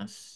this.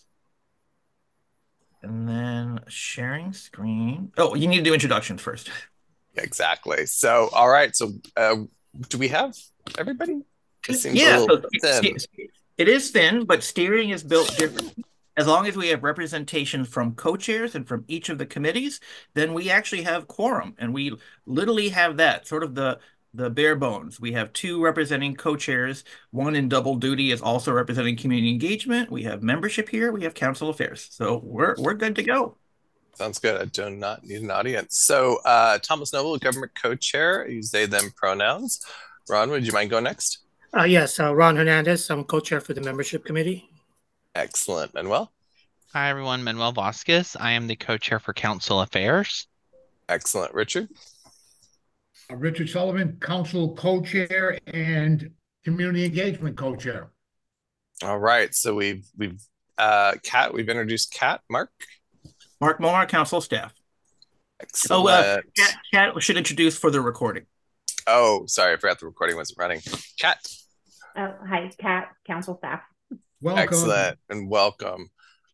And then sharing screen. Oh, you need to do introductions first. Exactly. So, all right. So, do we have everybody? This seems a Yeah, little so thin. it is thin, but steering is built different. As long as we have representation from co-chairs and from each of the committees, then we actually have quorum, and we literally have that sort of the bare bones. We have two representing co-chairs, one in double duty is also representing community engagement. We have membership here, we have council affairs. So we're good to go. Sounds good. I do not need an audience. So, Thomas Noble, government co-chair, use they, them pronouns. Ron, would you mind going next? Yes, Ron Hernandez. I'm co-chair for the membership committee. Excellent. Manuel? Hi, everyone. Manuel Vasquez. I am the co-chair for Council Affairs. Excellent. Richard? Richard Sullivan, council co-chair and community engagement co-chair. All right. So we've Kat, we've introduced Kat. Mark? Mark Molnar, council staff. Excellent. Oh, Kat should introduce for the recording. Oh, sorry, I forgot the recording wasn't running. Kat? Oh, hi, Kat, council staff. Welcome. Excellent and welcome.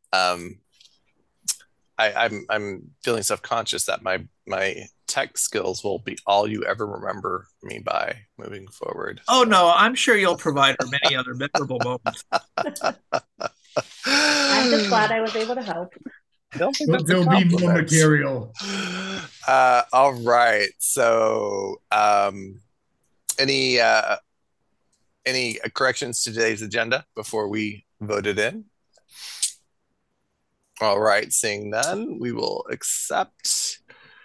I'm feeling self-conscious that my tech skills will be all you ever remember me by moving forward. Oh no, I'm sure you'll provide her many other memorable moments. I'm just glad I was able to help. There'll be more material. All right. So, any corrections to today's agenda before we vote it in? All right. Seeing none, we will accept.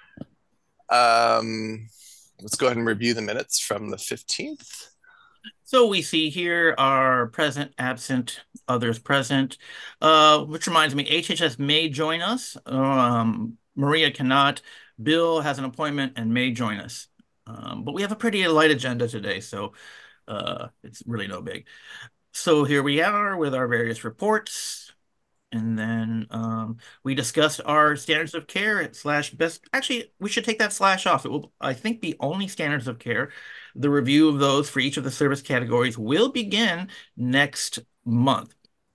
Let's go ahead and review the minutes from the 15th. So we see here are present, absent, others present, which reminds me, HHS may join us. Maria cannot. Bill has an appointment and may join us. But we have a pretty light agenda today, so it's really no big. So here we are with our various reports. And then we discussed our standards of care slash best. Actually, we should take that slash off. It will, I think, be only standards of care. The review of those for each of the service categories will begin next month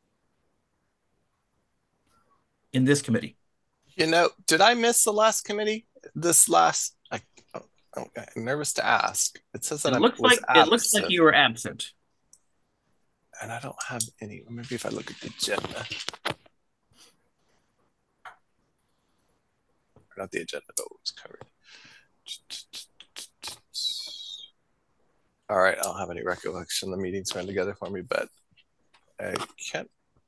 in this committee. You know, did I miss the last committee? I'm nervous to ask. It says that it looks like you were absent. And I don't have any. Maybe if I look at the agenda. Not the agenda, but what was covered. All right, I don't have any recollection. The meetings ran together for me, but I can't.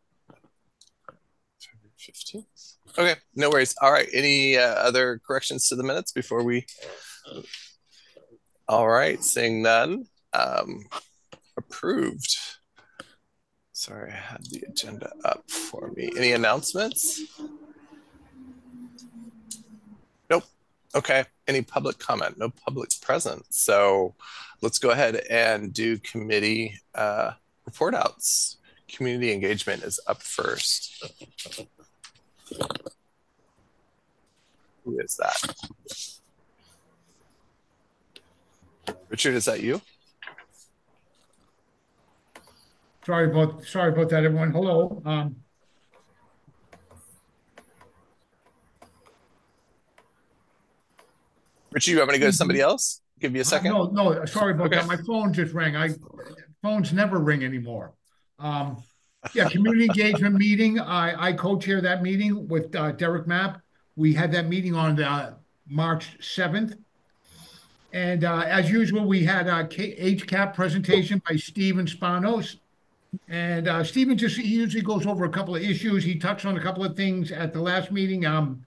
15th. Okay, no worries. All right, any other corrections to the minutes before we? All right, seeing none. Approved. Sorry, I had the agenda up for me. Any announcements? Nope. Okay. Any public comment? No public present. So let's go ahead and do committee report outs. Community engagement is up first. Who is that? Richard, is that you? Sorry about that, everyone. Hello. Richard, you want me to go to somebody else? Give you a second. No, sorry about Okay. that. My phone just rang. Phones never ring anymore. Yeah, community engagement meeting. I co-chair that meeting with Derek Mapp. We had that meeting on March 7th. And as usual, we had a HCAP presentation by Steven Spanos. And Steven he usually goes over a couple of issues. He touched on a couple of things at the last meeting.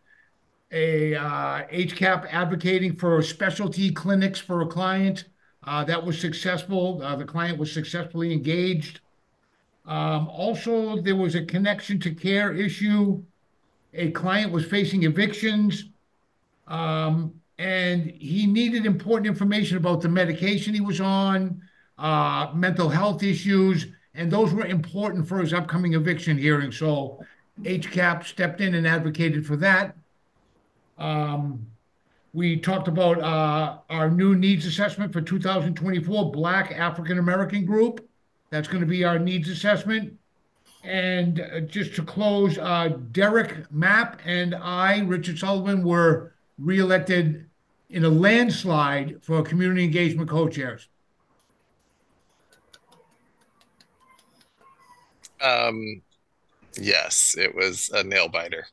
HCAP advocating for specialty clinics for a client. That was successful. The client was successfully engaged. Also, there was a connection to care issue. A client was facing evictions. And he needed important information about the medication he was on, mental health issues, and those were important for his upcoming eviction hearing. So HCAP stepped in and advocated for that. We talked about our new needs assessment for 2024, Black African American group. That's going to be our needs assessment. And just to close, Derek Mapp and I, Richard Sullivan, were reelected in a landslide for community engagement co-chairs. Yes, it was a nail biter.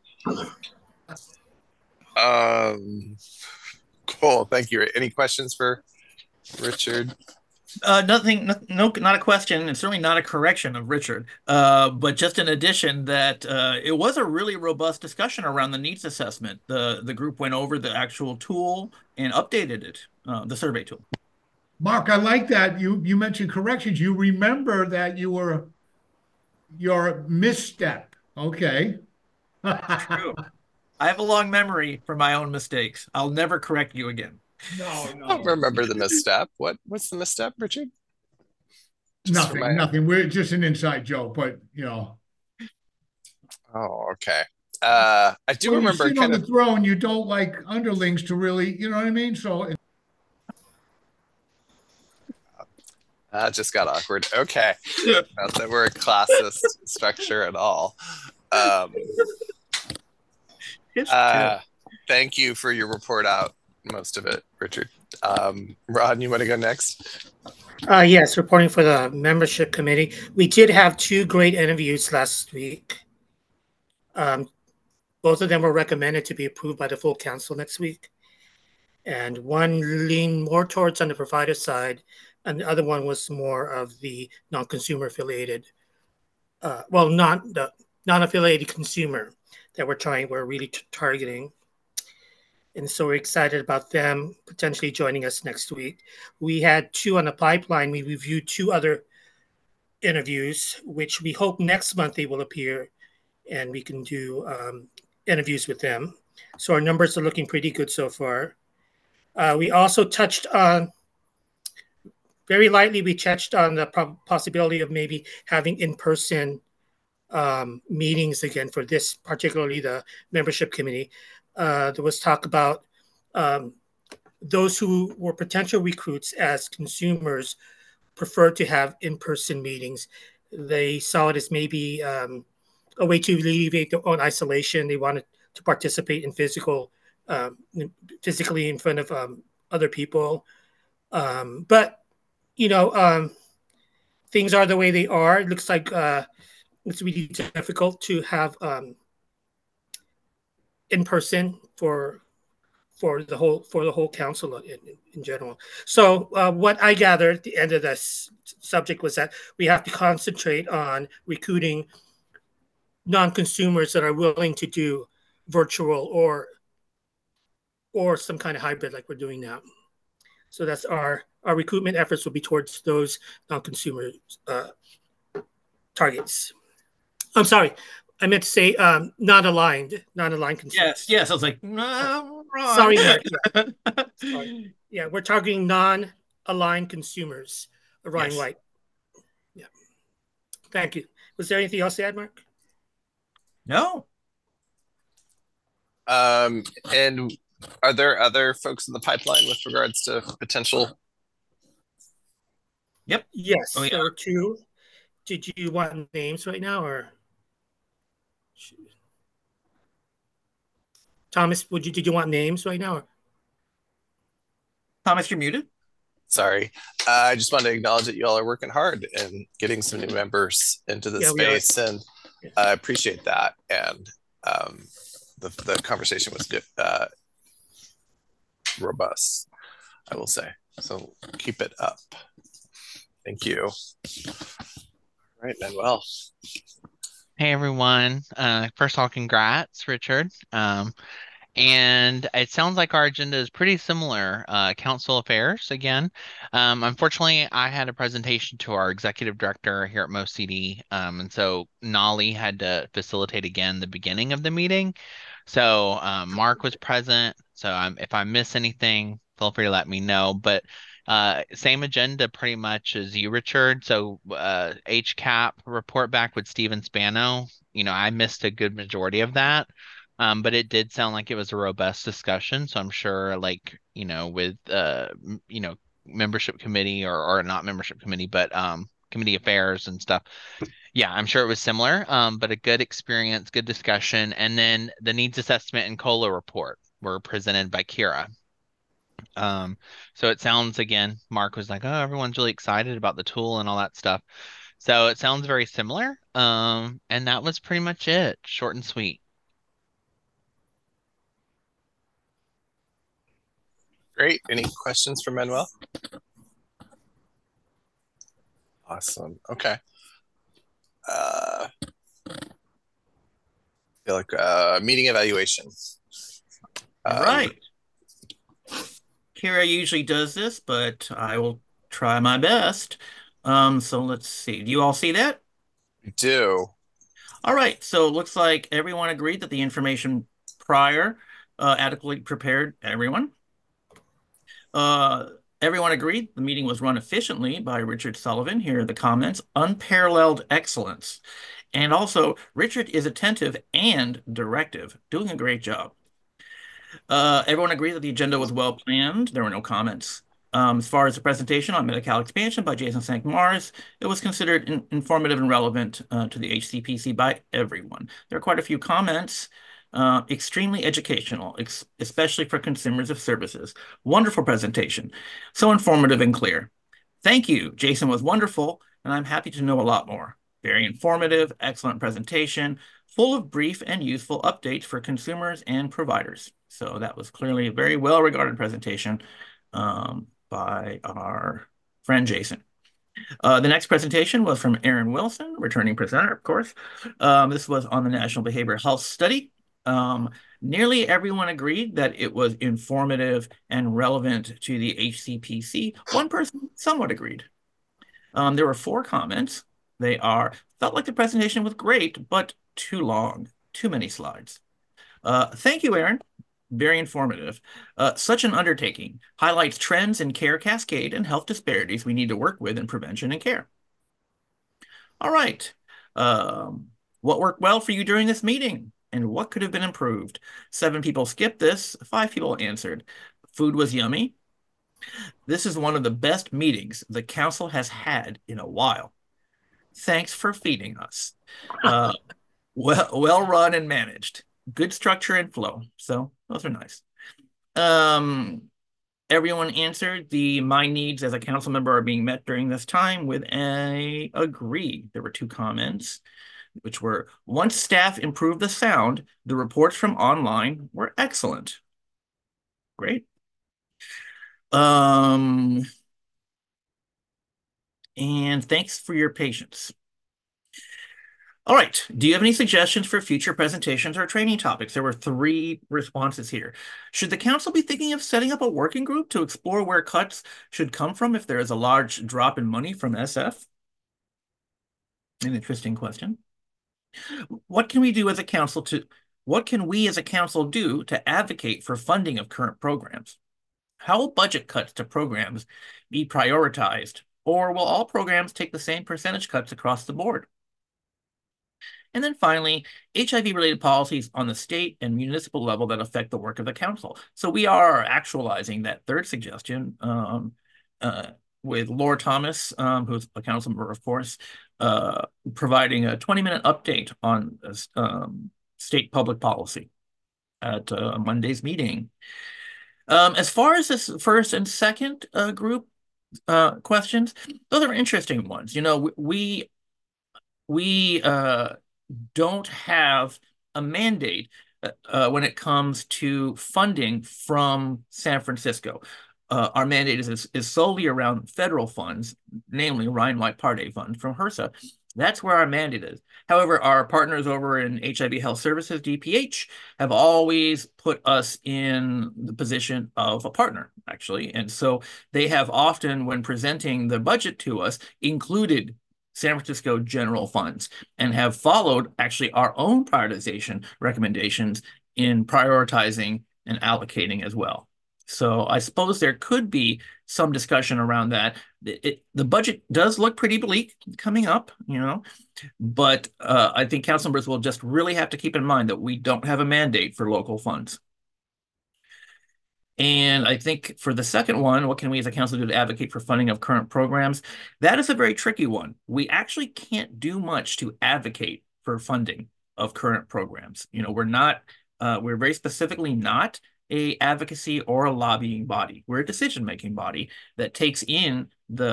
Cool. Thank you. Any questions for Richard? Nothing, no, not a question, and certainly not a correction of Richard. But just an addition that it was a really robust discussion around the needs assessment. The group went over the actual tool and updated it, the survey tool. Mark, I like that you mentioned corrections. You remember that your misstep. Okay. True. I have a long memory for my own mistakes. I'll never correct you again. No, I no. don't remember the misstep. What's the misstep, Richard? Just for Nothing, my- nothing. We're just an inside joke, but you know. Oh, okay. I do When you remember sit on the throne, you don't like underlings to really, you know what I mean? So that just got awkward. Okay. Not that we're a classist structure at all. Thank you for your report out, most of it, Richard. Ron, you want to go next? Yes, reporting for the membership committee. We did have two great interviews last week. Both of them were recommended to be approved by the full council next week. And one leaned more towards on the provider side, and the other one was more of the non-consumer affiliated, not the non-affiliated consumer that we're really targeting. And so we're excited about them potentially joining us next week. We had two on the pipeline. We reviewed two other interviews, which we hope next month they will appear and we can do interviews with them. So our numbers are looking pretty good so far. We also touched on, very lightly, we touched on the possibility of maybe having in-person meetings again for this, particularly the membership committee. There was talk about those who were potential recruits as consumers prefer to have in-person meetings. They saw it as maybe a way to alleviate their own isolation. They wanted to participate in physically in front of other people. But, things are the way they are. It looks like it's really difficult to have in person for the whole council in general. So what I gathered at the end of this subject was that we have to concentrate on recruiting non-consumers that are willing to do virtual or some kind of hybrid like we're doing now. So that's our recruitment efforts will be towards those non-consumer targets. I'm sorry, I meant to say non-aligned consumers. Yes. I was like, no, wrong. Sorry, Mark. Yeah. Sorry. Yeah, we're targeting non-aligned consumers. Ryan Yes. White. Yeah. Thank you. Was there anything else to add, Mark? No. And are there other folks in the pipeline with regards to potential? Yep. Yes, Oh, yeah. there were two. Did you want names right now, or Thomas? Did you want names right now? Or? Thomas, you're muted. Sorry. I just wanted to acknowledge that you all are working hard and getting some new members into the space, and I appreciate that. And the conversation was good, robust, I will say. So keep it up. Thank you. All right, Manuel. Hey everyone. First of all, congrats, Richard. And it sounds like our agenda is pretty similar. Council affairs again. Unfortunately, I had a presentation to our executive director here at MoCD, and so Nolly had to facilitate again the beginning of the meeting. So Mark was present. So if I miss anything, feel free to let me know. But same agenda pretty much as you, Richard. So HCAP report back with Steven Spano. I missed a good majority of that. But it did sound like it was a robust discussion. So I'm sure with membership committee or not membership committee, but committee affairs and stuff, Yeah, I'm sure it was similar, but a good experience, good discussion. And then the needs assessment and COLA report were presented by Kira. So it sounds, again, Mark was like, oh, everyone's really excited about the tool and all that stuff. So it sounds very similar. And that was pretty much it, short and sweet. Great. Any questions for Manuel? Awesome. Okay. Feel like meeting evaluation. Right. Kira usually does this, but I will try my best. So let's see. Do you all see that? We do. All right. So it looks like everyone agreed that the information prior adequately prepared everyone. Everyone agreed the meeting was run efficiently by Richard Sullivan. Here are the comments. Unparalleled excellence. And also, Richard is attentive and directive, doing a great job. Everyone agreed that the agenda was well planned. There were no comments. As far as the presentation on Medi-Cal expansion by Jason St. Mars, it was considered informative and relevant to the HCPC by everyone. There are quite a few comments. Extremely educational, especially for consumers of services. Wonderful presentation. So informative and clear. Thank you. Jason was wonderful, and I'm happy to know a lot more. Very informative, excellent presentation, full of brief and useful updates for consumers and providers. So that was clearly a very well-regarded presentation by our friend Jason. The next presentation was from Aaron Wilson, returning presenter, of course. This was on the National Behavioral Health Study. Nearly everyone agreed that it was informative and relevant to the HCPC. One person somewhat agreed. There were 4 comments. They felt like the presentation was great, but too long, too many slides. Thank you, Aaron. Very informative. Such an undertaking highlights trends in care cascade and health disparities we need to work with in prevention and care. All right. What worked well for you during this meeting? And what could have been improved? 7 people skipped this. 5 people answered. Food was yummy. This is one of the best meetings the council has had in a while. Thanks for feeding us. Well run and managed. Good structure and flow. So those are nice. Everyone answered my needs as a council member are being met during this time with a agree. There were 2 comments, which were, once staff improved the sound, the reports from online were excellent. Great. And thanks for your patience. All right. Do you have any suggestions for future presentations or training topics? There were 3 responses here. Should the council be thinking of setting up a working group to explore where cuts should come from if there is a large drop in money from SF? An interesting question. What can we as a council do to advocate for funding of current programs? How will budget cuts to programs be prioritized, or will all programs take the same percentage cuts across the board? And then finally, HIV-related policies on the state and municipal level that affect the work of the council. So we are actualizing that 3rd suggestion with Laura Thomas, who's a council member, of course, providing a 20-minute update on state public policy at Monday's meeting. As far as this first and second group questions, those are interesting ones. You know, we don't have a mandate when it comes to funding from San Francisco. Our mandate is solely around federal funds, namely Ryan White Part A funds from HRSA. That's where our mandate is. However, our partners over in HIV Health Services, DPH, have always put us in the position of a partner, actually. And so they have often, when presenting the budget to us, included San Francisco general funds and have followed actually our own prioritization recommendations in prioritizing and allocating as well. So I suppose there could be some discussion around that. The budget does look pretty bleak coming up, you know, but I think council members will just really have to keep in mind that we don't have a mandate for local funds. And I think for the second one, what can we as a council do to advocate for funding of current programs? That is a very tricky one. We actually can't do much to advocate for funding of current programs. We're very specifically not a advocacy or a lobbying body. We're a decision-making body that takes in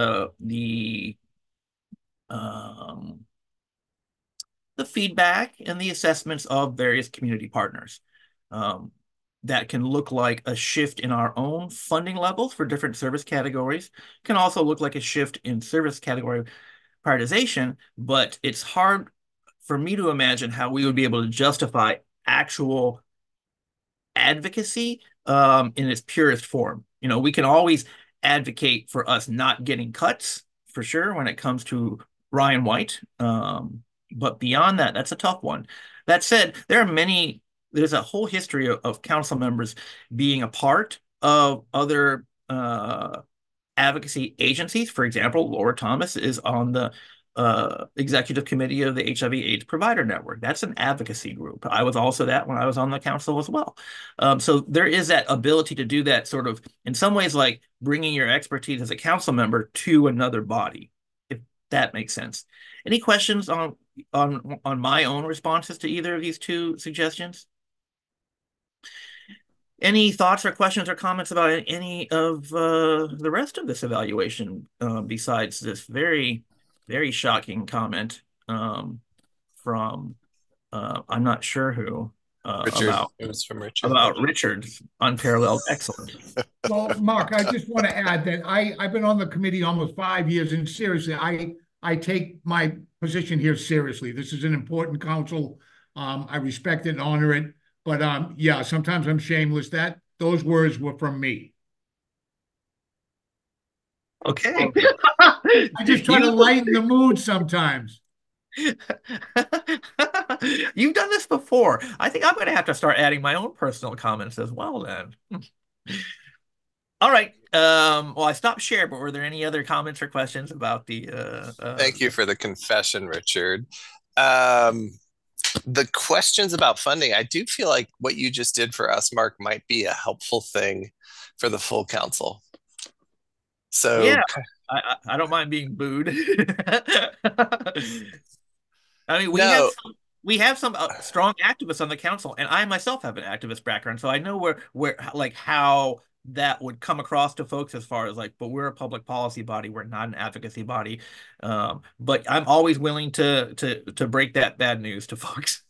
um, the feedback and the assessments of various community partners. That can look like a shift in our own funding levels for different service categories, can also look like a shift in service category prioritization, but it's hard for me to imagine how we would be able to justify actual advocacy in its purest form. We can always advocate for us not getting cuts for sure when it comes to Ryan White. But beyond that, that's a tough one. That said, there's a whole history of council members being a part of other advocacy agencies. For example, Laura Thomas is on the executive committee of the HIV/AIDS Provider Network. That's an advocacy group. I was also that when I was on the council as well. So there is that ability to do that sort of, in some ways, like bringing your expertise as a council member to another body, if that makes sense. Any questions on my own responses to either of these two suggestions? Any thoughts or questions or comments about any of the rest of this evaluation besides this very, very shocking comment from I'm not sure who Richard. It was from Richard. About Richard's unparalleled excellence. Well, Mark, I just want to add that I've been on the committee almost 5 years, and seriously, I take my position here seriously. This is an important council. I respect it and honor it. But yeah, sometimes I'm shameless. Those words were from me. Okay. I just try to lighten the mood sometimes. You've done this before. I think I'm going to have to start adding my own personal comments as well then. All right. Well, I stopped share, but were there any other comments or questions about the Thank you for the confession, Richard. The questions about funding, I do feel like what you just did for us, Mark, might be a helpful thing for the full council. So yeah, I don't mind being booed. I mean, we have some strong activists on the council, and I myself have an activist background, so I know where like how that would come across to folks as far as like, but we're a public policy body, we're not an advocacy body. But I'm always willing to break that bad news to folks.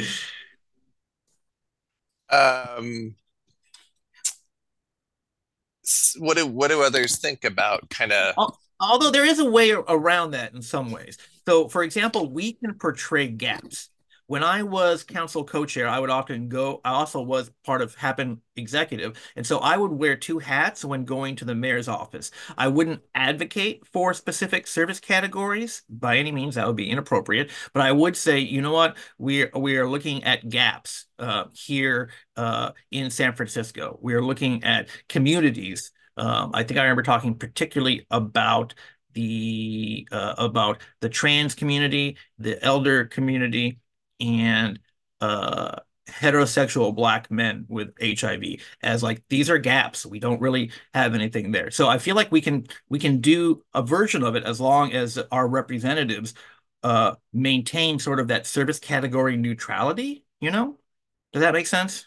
What do others think about kind of? Although there is a way around that in some ways. So, for example, we can portray gaps. When I was council co-chair, I would often go, I also was part of Happen Executive. And so I would wear two hats when going to the mayor's office. I wouldn't advocate for specific service categories by any means, that would be inappropriate. But I would say, you know what, we are looking at gaps here in San Francisco. We are looking at communities. I think I remember talking particularly about the trans community, the elder community, and heterosexual Black men with HIV as like these are gaps. We don't really have anything there. So I feel like we can do a version of it as long as our representatives maintain sort of that service category neutrality, Does that make sense?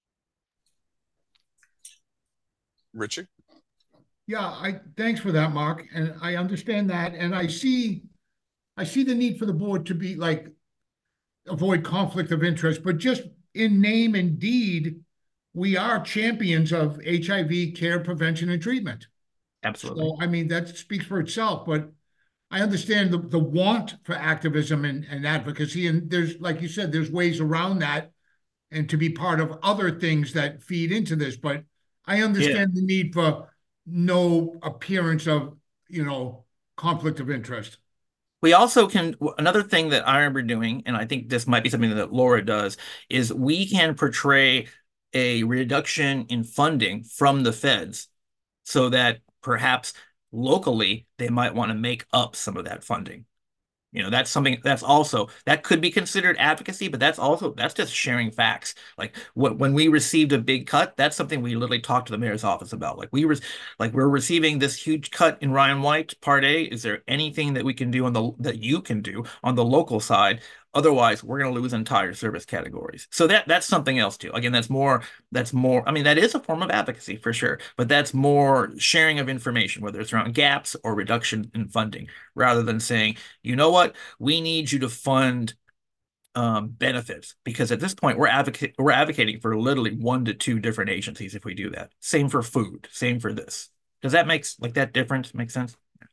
Richard? Yeah, thanks for that, Mark. And I understand that. And I see the need for the board to be like avoid conflict of interest, but just in name and deed, we are champions of HIV care, prevention, and treatment. Absolutely. So, I mean, that speaks for itself, but I understand the want for activism and advocacy. And there's, like you said, there's ways around that and to be part of other things that feed into this. But I understand the need for no appearance of, conflict of interest. We also can, another thing that I remember doing, and I think this might be something that Laura does, is we can portray a reduction in funding from the feds so that perhaps locally they might want to make up some of that funding. That's something that could be considered advocacy, but that's just sharing facts. Like when we received a big cut, that's something we literally talked to the mayor's office about. We're receiving this huge cut in Ryan White Part A. Is there anything that we can do that you can do on the local side? Otherwise, we're going to lose entire service categories. So that's something else too. Again, that's more. I mean, that is a form of advocacy for sure, but that's more sharing of information, whether it's around gaps or reduction in funding, rather than saying, you know what, we need you to fund benefits, because at this point we're advocating for literally 1 to 2 different agencies if we do that. Same for food, same for this. Does that that difference make sense?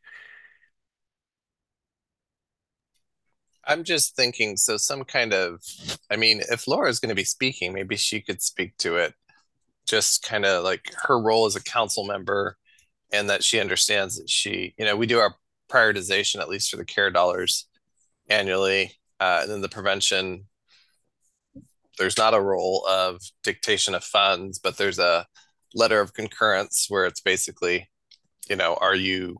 I'm just thinking, so some kind of, I mean, if Laura's going to be speaking, maybe she could speak to it, just kind of like her role as a council member, and that she understands that we do our prioritization, at least for the care dollars annually. And then the prevention, there's not a role of dictation of funds, but there's a letter of concurrence where it's basically, are you,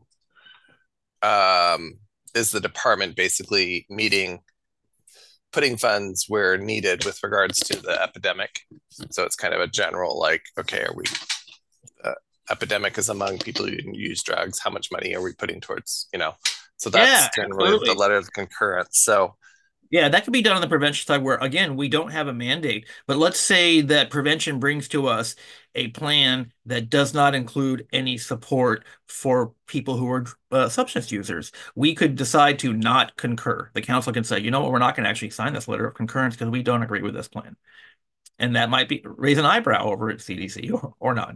is the department basically putting funds where needed with regards to the epidemic? So it's kind of a general, like, okay, are we, epidemic is among people who use drugs. How much money are we putting towards, so that's generally absolutely. the letter of concurrence. So yeah, that could be done on the prevention side where, again, we don't have a mandate. But let's say that prevention brings to us a plan that does not include any support for people who are substance users. We could decide to not concur. The council can say, you know what, we're not going to actually sign this letter of concurrence because we don't agree with this plan. And that might raise an eyebrow over at CDC or not.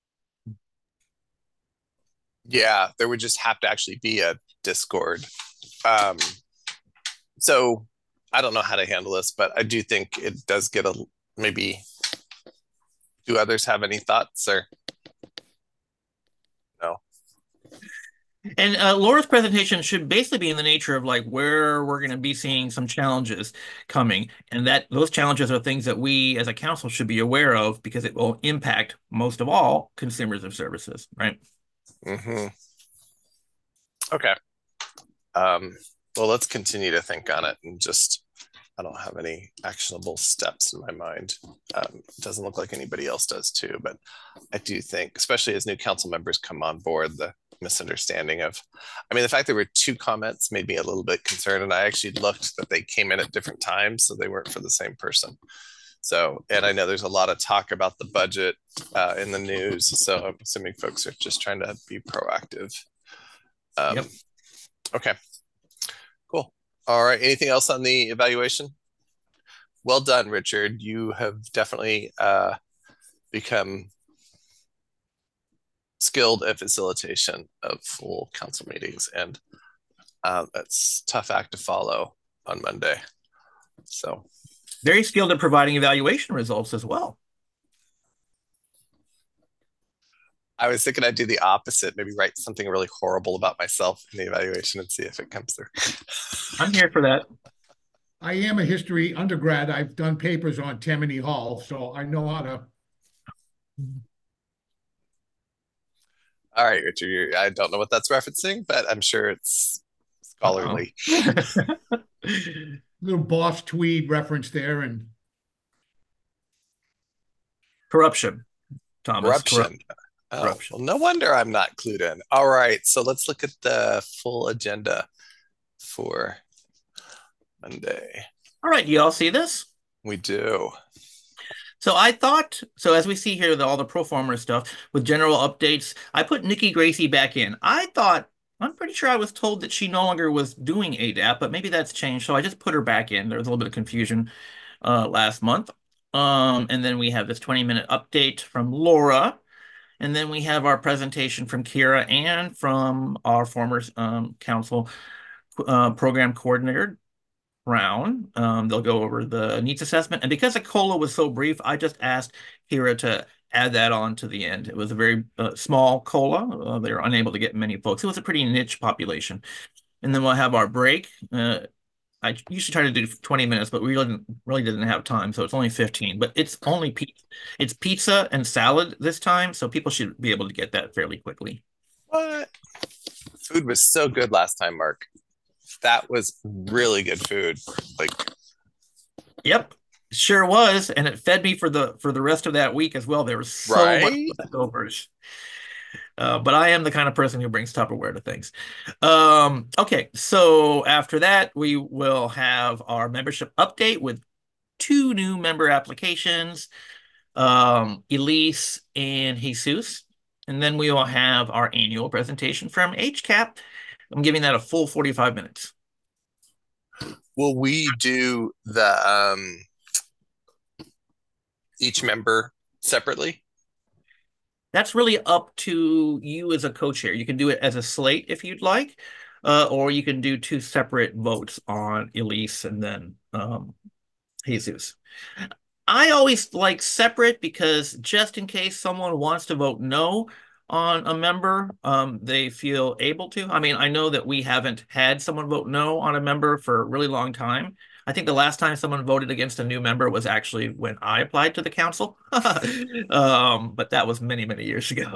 yeah, there would just have to actually be a discord. So I don't know how to handle this, but I do think it does get maybe. Do others have any thoughts, or no? And Laura's presentation should basically be in the nature of like where we're going to be seeing some challenges coming, and that those challenges are things that we as a council should be aware of because it will impact most of all consumers of services, right? Mm-hmm. Okay. Well, let's continue to think on it, and just, I don't have any actionable steps in my mind. It doesn't look like anybody else does too, but I do think, especially as new council members come on board, the misunderstanding of, I mean, the fact there were 2 comments made me a little bit concerned, and I actually looked that they came in at different times, so they weren't for the same person. So, and I know there's a lot of talk about the budget in the news, so I'm assuming folks are just trying to be proactive. Yep. Okay, cool. All right, anything else on the evaluation? Well done, Richard. You have definitely become skilled at facilitation of full council meetings, and that's a tough act to follow on Monday. So very skilled at providing evaluation results as well. I was thinking I'd do the opposite, maybe write something really horrible about myself in the evaluation and see if it comes through. I'm here for that. I am a history undergrad. I've done papers on Tammany Hall, so I know how to. All right, Richard, I don't know what that's referencing, but I'm sure it's scholarly. Little Boss Tweed reference there, and corruption, Thomas. Corruption. Oh, well, no wonder I'm not clued in. All right, so let's look at the full agenda for Monday. All right, you all see this? We do. So as we see here, all the pro forma stuff with general updates, I put Nikki Gracie back in. I'm pretty sure I was told that she no longer was doing ADAP, but maybe that's changed. So I just put her back in. There was a little bit of confusion last month. And then we have this 20-minute update from Laura. And then we have our presentation from Kira and from our former council program coordinator, Brown. They'll go over the needs assessment. And because the COLA was so brief, I just asked Kira to add that on to the end. It was a very small COLA. They were unable to get many folks. It was a pretty niche population. And then we'll have our break. I usually try to do 20 minutes, but we really didn't have time, so it's only 15. But it's only it's pizza and salad this time, so people should be able to get that fairly quickly. What? Food was so good last time, Mark. that was really good food. Like, Yep, sure was, and it fed me for the rest of that week as well. There was so much right? leftovers. But I am the kind of person who brings Tupperware to things. Okay, so after that, we will have our membership update with 2 new member applications, Elise and Jesus. And then we will have our annual presentation from HCAP. I'm giving that a full 45 minutes. Will we do the each member separately? That's really up to you as a co-chair. You can do it as a slate if you'd like, or you can do 2 separate votes on Elise and then Jesus. I always like separate because just in case someone wants to vote no on a member, they feel able to. I mean, I know that we haven't had someone vote no on a member for a really long time. I think the last time someone voted against a new member was actually when I applied to the council. But that was many, many years ago.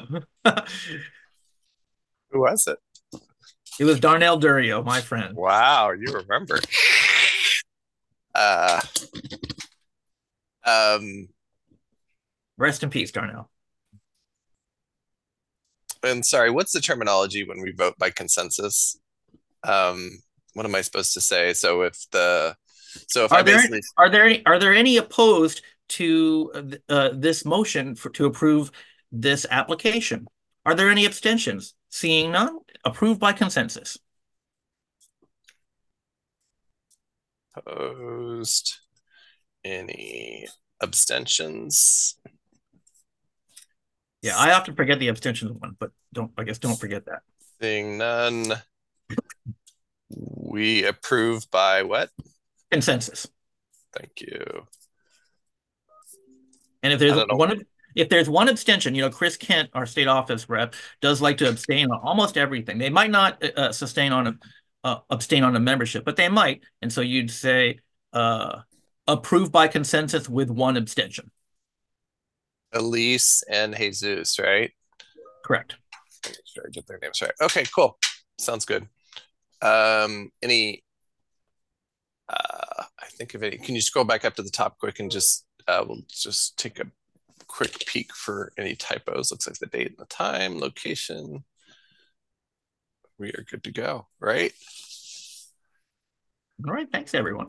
Who was it? It was Darnell Durio, my friend. Wow, you remember. Uh, um, Rest in peace, Darnell. and sorry, what's the terminology when we vote by consensus? What am I supposed to say? So if I basically Are there any opposed to this motion to approve this application? Are there any abstentions? Seeing none, approved by consensus. opposed, any abstentions? Yeah, I often forget the abstentions one, but don't forget that. Seeing none, we approve by what? Consensus. Thank you. And if there's one abstention, Chris Kent, our state office rep, does like to abstain on almost everything. They might not abstain on a membership, but they might. And so you'd say approved by consensus with 1 abstention. Elise and Jesus, right? Correct. Make sure I get their names right. Okay, cool. Sounds good. Any I think of any. Can you scroll back up to the top quick and just we'll just take a quick peek for any typos. Looks like the date and the time, location. We are good to go, right? All right, thanks everyone.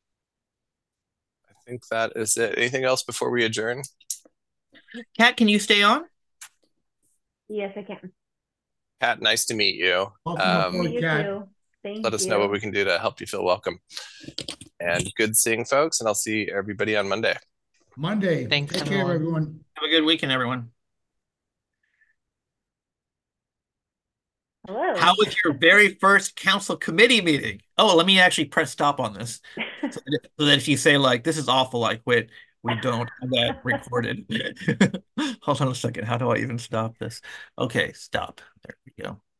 I think that is it. Anything else before we adjourn? Kat, can you stay on? Yes, I can. Kat, nice to meet you. Welcome aboard, You Kat. too. Thank Let us you. know what we can do to help you feel welcome. And good seeing folks, and I'll see everybody on Monday. Monday. Thanks, Take care, everyone. everyone. Have a good weekend, everyone. Hello. How was your very first council committee meeting? Oh, let me actually press stop on this. So that if you say like, this is awful, like, wait, we don't have that recorded. Hold on a second. How do I even stop this? Okay, stop. There we go.